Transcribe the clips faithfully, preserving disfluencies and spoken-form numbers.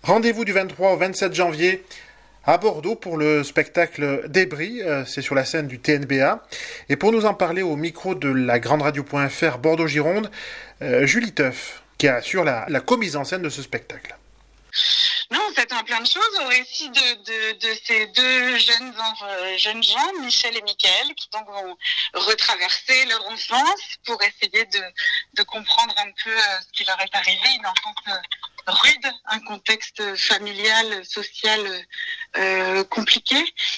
Rendez-vous du vingt-trois au vingt-sept janvier à Bordeaux pour le spectacle Débris, euh, c'est sur la scène du T N B A. Et pour nous en parler au micro de la grande radio point F R Bordeaux-Gironde, euh, Julie Teuf, qui assure la, la commise en scène de ce spectacle. Non, on s'attend à plein de choses au récit de, de, de ces deux jeunes, euh, jeunes gens, Michel et Michael, qui donc vont retraverser leur enfance pour essayer de, de comprendre un peu euh, ce qui leur est arrivé, une enfance euh, rude, un contexte familial, social euh, compliqué.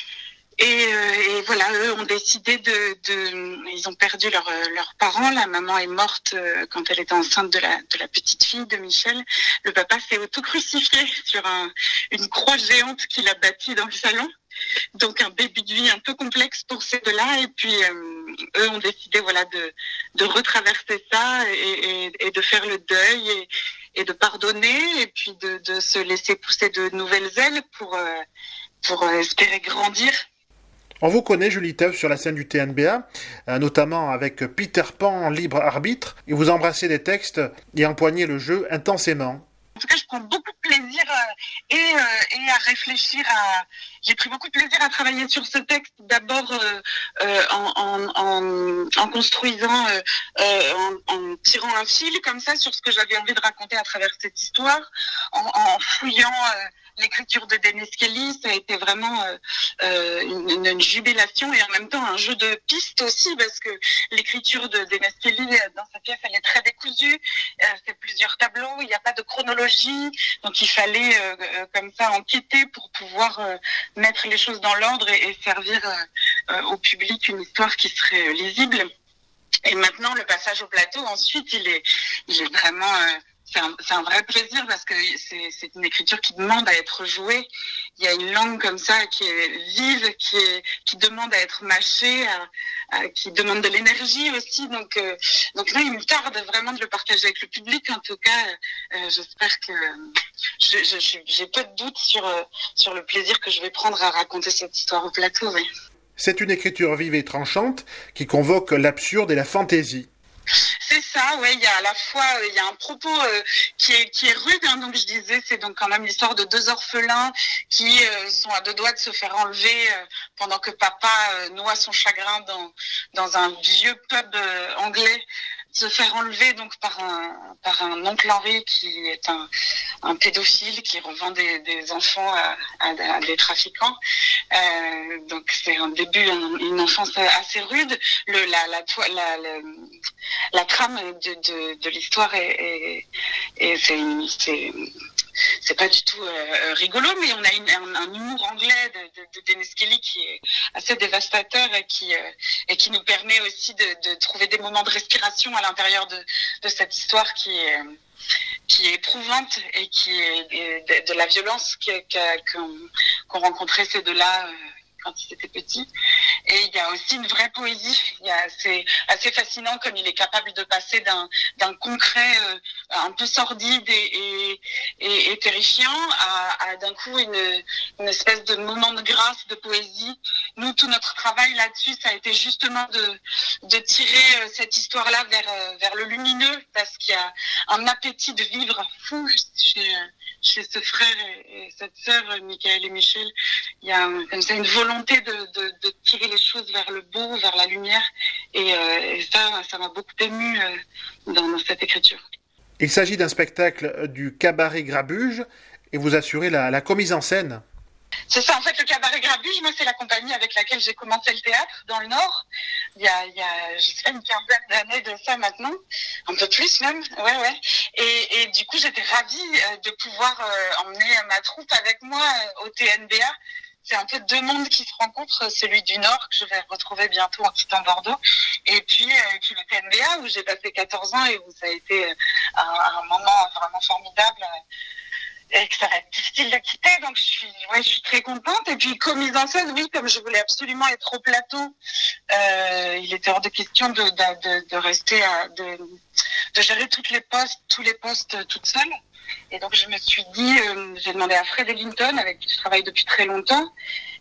Et, euh, et voilà, eux ont décidé de, de ils ont perdu leur, leurs parents. La maman est morte euh, quand elle était enceinte de la, de la petite fille de Michel. Le papa s'est auto-crucifié sur un, une croix géante qu'il a bâtie dans le salon. Donc un début de vie un peu complexe pour ces deux-là. Et puis euh, eux ont décidé voilà de, de retraverser ça et, et, et de faire le deuil et, et de pardonner et puis de, de se laisser pousser de nouvelles ailes pour, euh, pour espérer grandir. On vous connaît, Julie Teuf, sur la scène du T N B A, euh, notamment avec Peter Pan, libre arbitre, et vous embrassez des textes et empoignez le jeu intensément. En tout cas, je prends beaucoup de plaisir euh, et, euh, et à réfléchir à... J'ai pris beaucoup de plaisir à travailler sur ce texte, d'abord euh, euh, en, en, en, en construisant, euh, euh, en, en tirant un fil comme ça sur ce que j'avais envie de raconter à travers cette histoire, en, en fouillant euh, l'écriture de Dennis Kelly. Ça a été vraiment euh, euh, une, une jubilation et en même temps un jeu de pistes aussi, parce que l'écriture de Dennis Kelly dans sa pièce, elle est très décousue, euh, c'est plusieurs tableaux, il n'y a pas de chronologie, donc il fallait euh, euh, comme ça enquêter pour pouvoir euh, mettre les choses dans l'ordre et, et servir euh, euh, au public une histoire qui serait euh, lisible. Et maintenant, le passage au plateau, ensuite, il est, il est vraiment... Euh, c'est un, c'est un vrai plaisir parce que c'est, c'est une écriture qui demande à être jouée. Il y a une langue comme ça qui est vive, qui, est, qui demande à être mâchée, à, à, qui demande de l'énergie aussi. Donc, euh, donc là, il me tarde vraiment de le partager avec le public. En tout cas, euh, j'espère que... Je, je, je, j'ai peu de doute sur, euh, sur le plaisir que je vais prendre à raconter cette histoire au plateau. Oui. C'est une écriture vive et tranchante qui convoque l'absurde et la fantaisie. C'est ça, ouais. Il y a à la fois, euh, il y a un propos euh, qui est qui est rude. Hein, donc je disais, c'est donc quand même l'histoire de deux orphelins qui euh, sont à deux doigts de se faire enlever euh, pendant que papa euh, noie son chagrin dans dans un vieux pub euh, anglais. Se faire enlever donc par un par un oncle Henri qui est un un pédophile qui revend des des enfants à, à, à des trafiquants. Euh, donc c'est un début un, une enfance assez rude. Le la la la, la, la trame de de, de l'histoire est est, est c'est c'est c'est pas du tout euh, rigolo, mais on a une, un, un humour anglais de, de, de Dennis Kelly qui est assez dévastateur et qui, euh, et qui nous permet aussi de, de trouver des moments de respiration à l'intérieur de, de cette histoire qui est, qui est éprouvante et qui est de, de la violence qu'ont qu'ont rencontré ces deux-là euh, quand ils étaient petits. Et il y a aussi une vraie poésie. Il y a, c'est assez fascinant comme il est capable de passer d'un, d'un concret euh, un peu sordide et, et, et, et terrifiant à, à d'un coup une, une espèce de moment de grâce, de poésie. Nous, tout notre travail là-dessus, ça a été justement de, de tirer euh, cette histoire-là vers, euh, vers le lumineux, parce qu'il y a un appétit de vivre fou chez, chez ce frère et, et cette sœur, Michael et Michel. Il y a comme ça une volonté de, de, de tirer les choses vers le beau, vers la lumière. Et, euh, et ça, ça m'a beaucoup ému euh, dans, dans cette écriture. Il s'agit d'un spectacle du Cabaret Grabuge et vous assurez la, la commise en scène. C'est ça, en fait, le Cabaret Grabuge, moi, c'est la compagnie avec laquelle j'ai commencé le théâtre dans le Nord. Il y a, il y a, je sais pas, une quinzaine d'années de ça maintenant, un peu plus même, ouais, ouais. Et, et du coup, j'étais ravie de pouvoir euh, emmener ma troupe avec moi euh, au T N B A. C'est un peu deux mondes qui se rencontrent, celui du Nord que je vais retrouver bientôt en quittant Bordeaux, et puis, euh, puis le T N B A où j'ai passé quatorze ans et où ça a été euh, un, un moment vraiment formidable. Euh, et que ça va être difficile de quitter, donc je suis, ouais, je suis très contente. Et puis commise en scène, oui, comme je voulais absolument être au plateau, euh, il était hors de question de, de, de, de rester, à, de, de gérer toutes les postes, tous les postes toute seule. Et donc je me suis dit, euh, j'ai demandé à Fred Ellington, avec qui je travaille depuis très longtemps,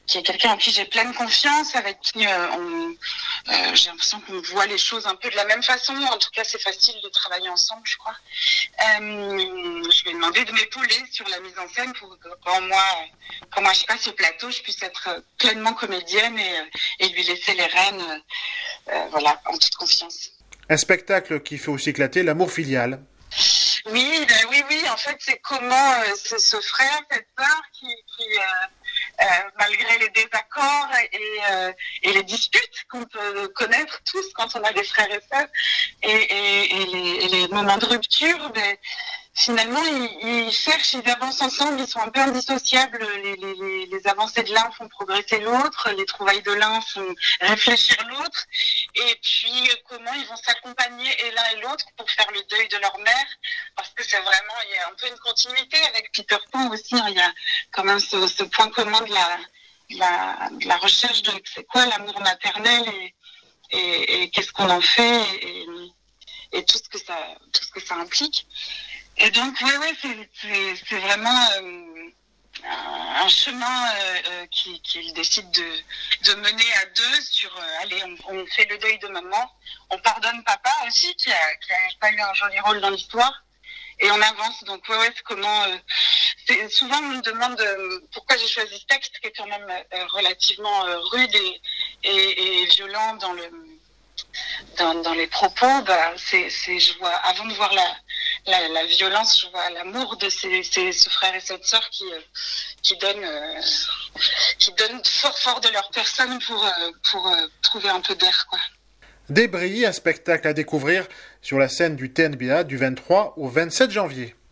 qui est quelqu'un en qui j'ai pleine confiance, avec qui euh, on, euh, j'ai l'impression qu'on voit les choses un peu de la même façon. En tout cas, c'est facile de travailler ensemble, je crois. Euh, je lui ai demandé de m'épauler sur la mise en scène pour que quand moi, quand moi je passe au plateau, je puisse être pleinement comédienne et, et lui laisser les rênes, euh, voilà, en toute confiance. Un spectacle qui fait aussi éclater l'amour filial. Oui, ben oui, oui. En fait, c'est comment euh, ce, ce frère, cette sœur, qui, qui euh, euh, malgré les désaccords et, euh, et les disputes qu'on peut connaître tous quand on a des frères et sœurs, et, et, et, les, et les moments de rupture, ben, finalement, ils, ils cherchent, ils avancent ensemble, ils sont un peu indissociables. Les, les, les avancées de l'un font progresser l'autre, les trouvailles de l'un font réfléchir l'autre. Et puis, comment ils vont s'accompagner et l'un et l'autre pour faire le deuil de leur mère. Parce que c'est vraiment, il y a un peu une continuité avec Peter Pan aussi. Hein, il y a quand même ce, ce point commun de la, de la, de la recherche de c'est quoi l'amour maternel et, et, et qu'est-ce qu'on en fait et, et tout ce que ça, tout ce que ça implique. Et donc, oui, oui, c'est, c'est, c'est vraiment euh, un chemin euh, qu'il qui décide de, de mener à deux sur, euh, allez, on, on fait le deuil de maman, on pardonne papa aussi, qui a, qui a pas eu un joli rôle dans l'histoire, et on avance. Donc, ouais, ouais, c'est comment... Euh, c'est, souvent, on me demande euh, pourquoi j'ai choisi ce texte, qui est quand même euh, relativement euh, rude et, et, et violent dans le... Dans, dans les propos. Bah, c'est, c'est, je vois, avant de voir la, la, la violence, je vois l'amour de ces, ces, ce frère et cette sœur qui, euh, qui donnent, euh, qui donnent fort fort de leur personne pour, euh, pour euh, trouver un peu d'air, quoi. Débris, un spectacle à découvrir sur la scène du T N B A du vingt-trois au vingt-sept janvier.